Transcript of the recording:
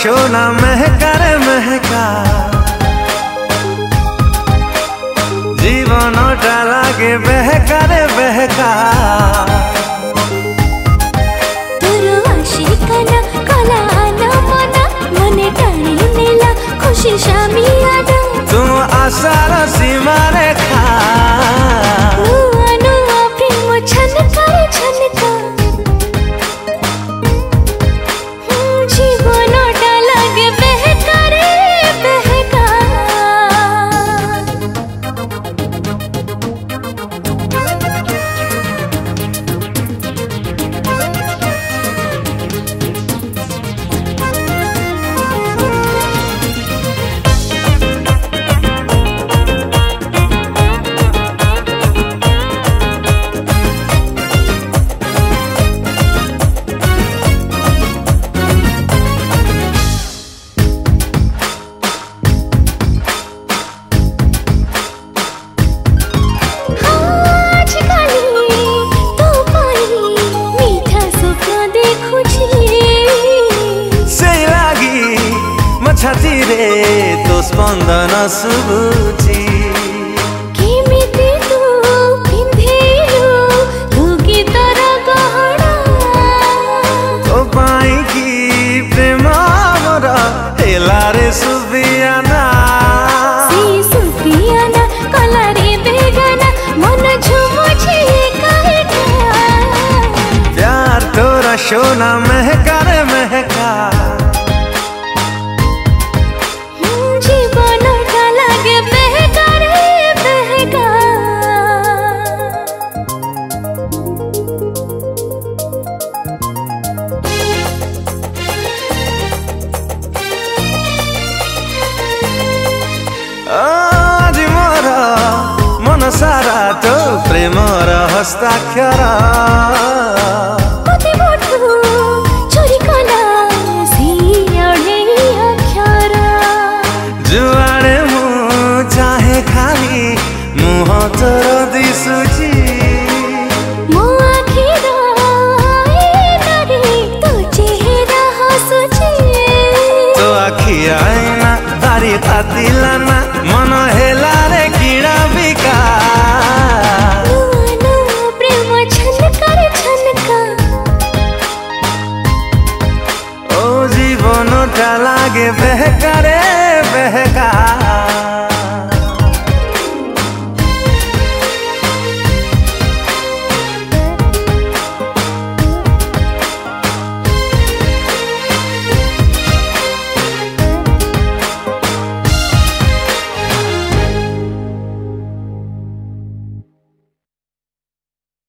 सोना महका रे महका जीवनटा लागे बहका रे बहका तोर आशिकाना कला ना मना मने टाणी नेला खुशी शामी आदा तू आशार सीमा रेखा नुआ नुआ प्रेम छनका रे छनका जीवनटा लागे बहका रे बहका छाती रे तो स्पंदन सुबुची केमिति तू पिंधिलु तू गीतर गहना तो पाई की प्रेम मोर हेला रे सुबियाना सी सुबियाना कला रे बेगाना मन झुमुची काहेका प्यार तोरा सोना महका रे महका आज मोर मन सारा तो प्रेमर हस्ताक्षर जुआड़े मु चाहे खाली मुह तोर दिशुची मो आखिर तो चेहरा हसुची तो आखि आईना तारी तातिलाना मन हेला रे किड़ा बिका नुआ नुआ प्रेम छनका रे छनका ओ जीवनटा लागे बहका रे